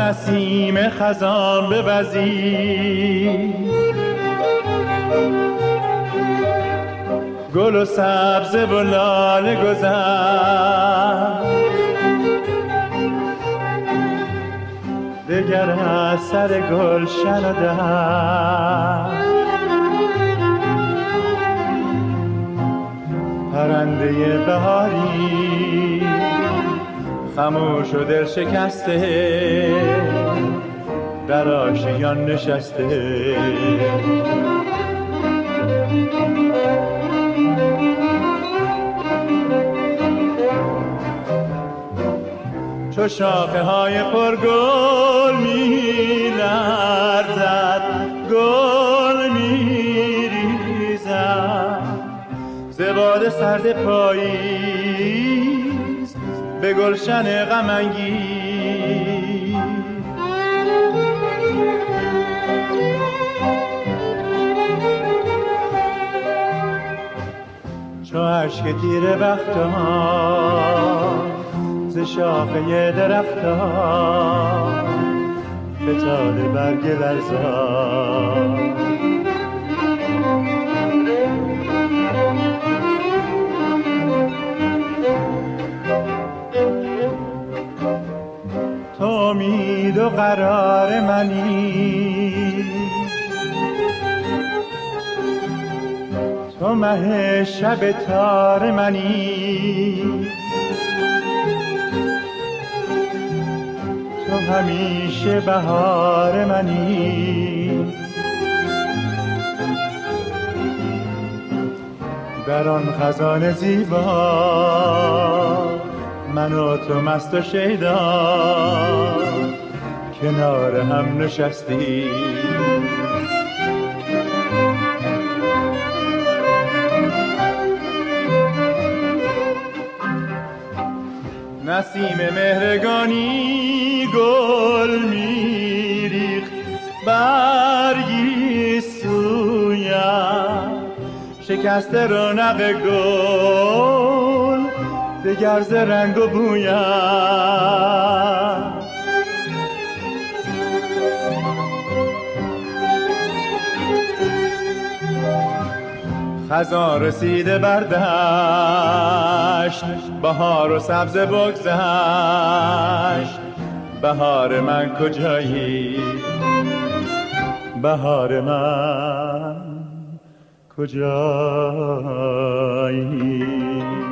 نسیم خزان بوزی، گل و سبزه و لاله گذر، دگر از سر گلشن و در، پرنده بهاری خموش و دل شکسته در آشیان نشسته. چو شاخه های پرگل می لرزد، گل می ریزد ز باد سرد پاییز به گلشن غم انگیز. چو اشک تیره بختان ز شاخه درختان فتاده برگ لرزان، تو امید و قرار منی، تو مه شب تار منی، تو همیشه بهار منی. در آن خزان زیبا من و تو مست و شیدا کنار هم نشستی. نسیم مهرگانی گل میریخت برگی سویم، شکسته رونق گل دگر ز رنگ و بویم. خزان رسیده بر دشت، بهار و سبزه بگذشت. بهار من کجایی؟ بهار من کجایی؟